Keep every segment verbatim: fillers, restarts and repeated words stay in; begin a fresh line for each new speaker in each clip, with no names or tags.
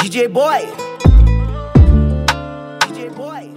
D J Boy, D J Boy,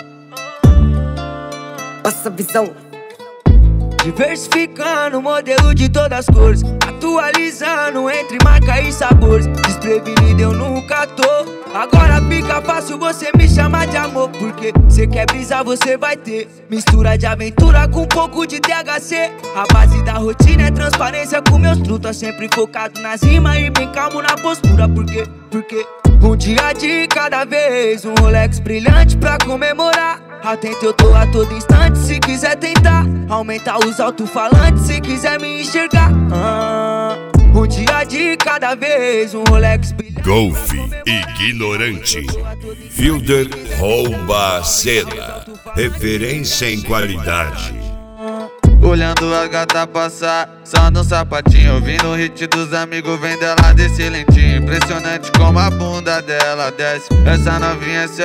passa a visão.
Diversificando o modelo de todas as cores, atualizando entre marca e sabores. Desprevenido eu nunca tô, agora fica fácil você me chamar de amor. Porque cê quer brisar, você vai ter mistura de aventura com um pouco de T H C. A base da rotina é transparência com meus trutas, sempre focado nas rimas e bem calmo na postura. Por quê? Porque um dia de cada vez, um Rolex brilhante pra comemorar. Atento eu tô a todo instante, se quiser tentar aumentar os alto-falantes, se quiser me enxergar. ah, Um dia de cada vez, um Rolex brilhante.
Golf Ignorante, Fielder rouba a cena, referência em qualidade.
Olhando a gata passar, só no sapatinho, ouvindo o hit dos amigos, vendo ela desse lentinho. Impressionante como a bunda dela desce, essa novinha é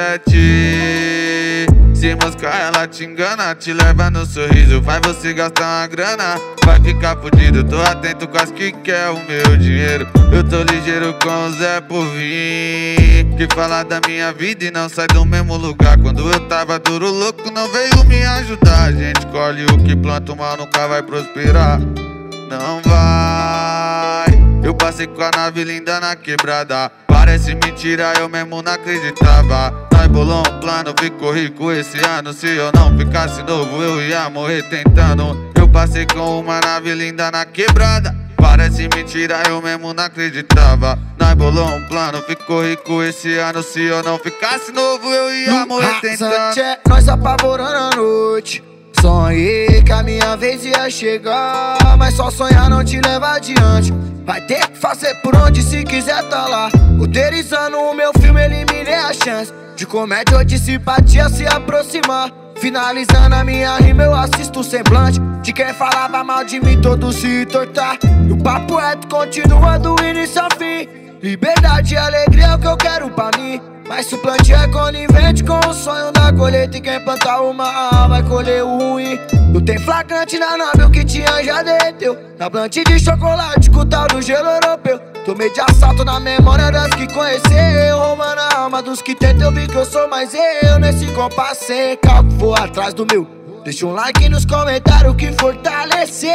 sete. Se moscar ela te engana, te leva no sorriso, faz você gastar uma grana, vai ficar fudido. Tô atento com as que quer o meu dinheiro, eu tô ligeiro com o Zé por vir, que fala da minha vida e não sai do mesmo lugar. Quando eu tava duro louco não veio me ajudar. A gente colhe o que planta, o mal nunca vai prosperar, não vai. Eu passei com a nave linda na quebrada, parece mentira, eu mesmo não acreditava. Nós bolou um plano, ficou rico esse ano. Se eu não ficasse novo eu ia morrer tentando. Eu passei com uma nave linda na quebrada, parece mentira, eu mesmo não acreditava. Nós bolou um plano, ficou rico esse ano. Se eu não ficasse novo eu ia morrer tentando.
Nós apavorando a noite, sonhei que a minha vez ia chegar, mas só sonhar não te leva adiante. Vai ter que fazer por onde se quiser tá lá. Roteirizando o meu filme, eliminei a chance de comédia ou de simpatia se aproximar. Finalizando a minha rima, eu assisto o semblante de quem falava mal de mim, todo se tortar. E o papo reto continua do início ao fim. Liberdade e alegria é o que eu quero pra mim, mas se o plantio é conivente com o sonho da colheita, e quem plantar o mal vai colher o ruim. Tu tem flagrante na nave, o que tinha já derreteu, na plante de chocolate com o tal do gelo europeu. Tomei de assalto na memória das que conheceu, roubando a alma dos que tentam. Eu vi que eu sou mais eu nesse compasso sem cálculo, vou atrás do meu. Deixa um like nos comentários que fortaleceu.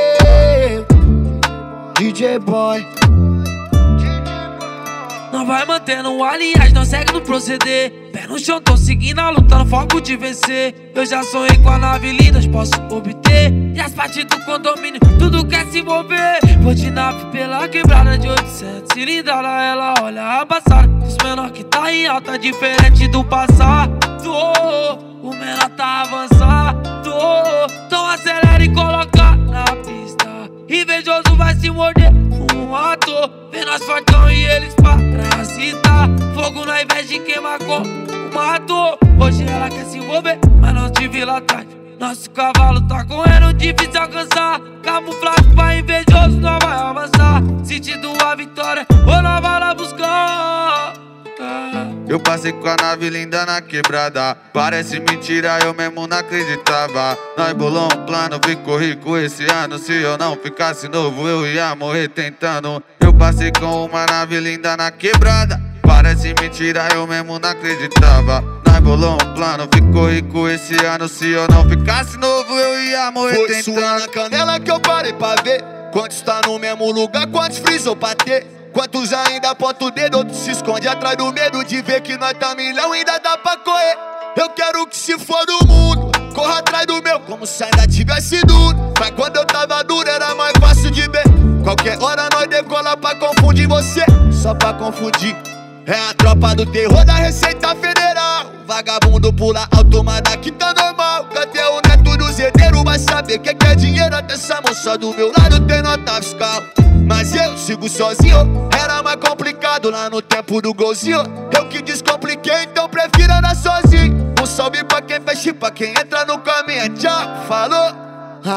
D J Boy, não vai mantendo um aliás, não segue no proceder. Pé no chão, tô seguindo a luta, no foco de vencer. Eu já sonhei com a nave linda, posso obter. E as partes do condomínio, tudo quer se envolver. Vou de nave pela quebrada de oitocentos cilindrada, ela olha a passada dos menor que tá em alta, diferente do passado. O menor tá avançado, então acelera e coloca na pista. Invejoso vai se morder um ator, vê nós fortão e eles parasitar. Fogo na invés de queimar como matou. Hoje ela quer se envolver, mas não te vi lá atrás. Nosso cavalo tá correndo, difícil alcançar. Camuflado pra invejoso, não vai avançar. Sentindo a vitória, ou não vai lá buscar.
Eu passei com a nave linda na quebrada, parece mentira, eu mesmo não acreditava. Nós bolou um plano, ficou rico esse ano. Se eu não ficasse novo eu ia morrer tentando. Eu passei com uma nave linda na quebrada, parece mentira, eu mesmo não acreditava. Nós bolou um plano, ficou rico esse ano. Se eu não ficasse novo eu ia morrer
Foi
tentando.
Foi sua na canela que eu parei pra ver quantos tá no mesmo lugar, quantos frisou pra ter. Quantos ainda aponta o dedo, outros se esconde atrás do medo de ver que nós tá milhão, ainda dá pra correr. Eu quero que se for do mundo, corra atrás do meu, como se ainda tivesse duro. Mas quando eu tava duro era mais fácil de ver. Qualquer hora nós decola pra confundir você, só pra confundir. É a tropa do terror da Receita Federal. Vagabundo pula alto, mas daqui tá normal. Cadê o neto do zedeiro? Vai saber que que é dinheiro. Até essa moça do meu lado tem nota fiscal, mas eu sigo sozinho, era mais complicado lá no tempo do golzinho. Eu que descompliquei, então prefiro andar sozinho. Um salve pra quem fecha, pra quem entra no caminho. Tchau, falou.
Ah,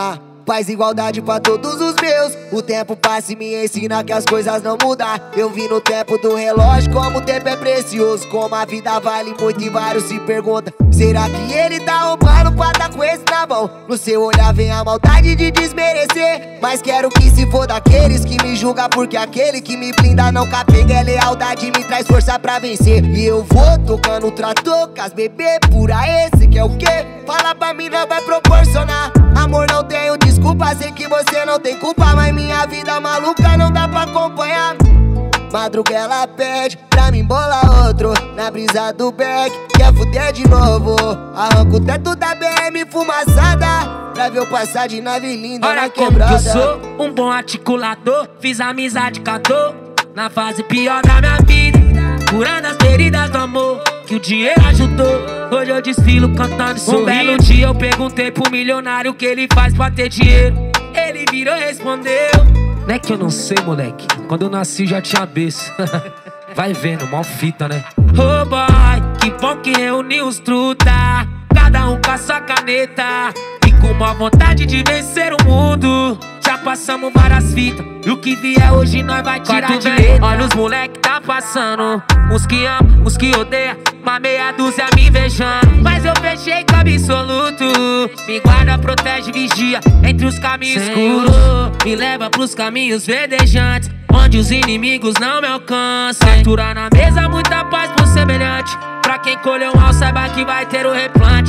paz e igualdade pra todos os meus. O tempo passa e me ensina que as coisas não mudam. Eu vi no tempo do relógio como o tempo é precioso, como a vida vale muito e vários se perguntam: será que ele tá roubando pra tá com esse na mão? No seu olhar vem a maldade de desmerecer, mas quero que se for daqueles que me julga, porque aquele que me blinda não capega é lealdade, me traz força pra vencer. E eu vou tocando o trator com as bebê pura, esse que é o quê? Fala pra mim, não vai proporcionar. Amor, não tenho desculpa, sei que você não tem culpa, mas minha vida maluca não dá pra acompanhar. Madruga ela pede pra mim bolar outro na brisa do back, quer fuder de novo. Arranco o teto da B M fumaçada pra ver eu passar de nave linda
olha
na
como
quebrada.
que eu sou um bom articulador, fiz amizade com a dor na fase pior da minha vida, curando as feridas do amor que o dinheiro ajudou. Hoje eu desfilo cantando e sorrindo. Um belo dia eu perguntei pro milionário o que ele faz pra ter dinheiro. Ele virou e respondeu: não é que eu não sei, moleque, quando eu nasci já tinha berço. Vai vendo, mó fita, né? Oh boy, que bom que reuniu os truta, cada um com a sua caneta e com uma vontade de vencer o mundo. Já passamos várias fitas e o que vier hoje nós vai tirar de letra. Olha os moleque tá passando, uns que amam, uns que odeiam, uma meia dúzia me invejando, mas eu fechei com absoluto. Me guarda, protege, vigia entre os caminhos escuros, me leva pros caminhos verdejantes, onde os inimigos não me alcançam. Fartura na mesa, muita paz pro semelhante, pra quem colheu mal saiba que vai ter o replante.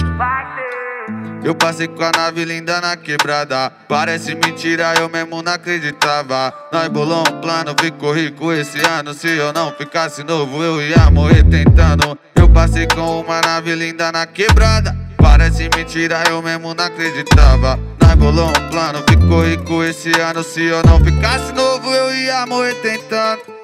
Eu passei com a nave linda na quebrada, parece mentira, eu mesmo não acreditava. Nós bolou um plano, ficou rico esse ano. Se eu não ficasse novo, eu ia morrer tentando. Eu passei com uma nave linda na quebrada, parece mentira, eu mesmo não acreditava. Nós bolou um plano, ficou rico esse ano. Se eu não ficasse novo, eu ia morrer tentando.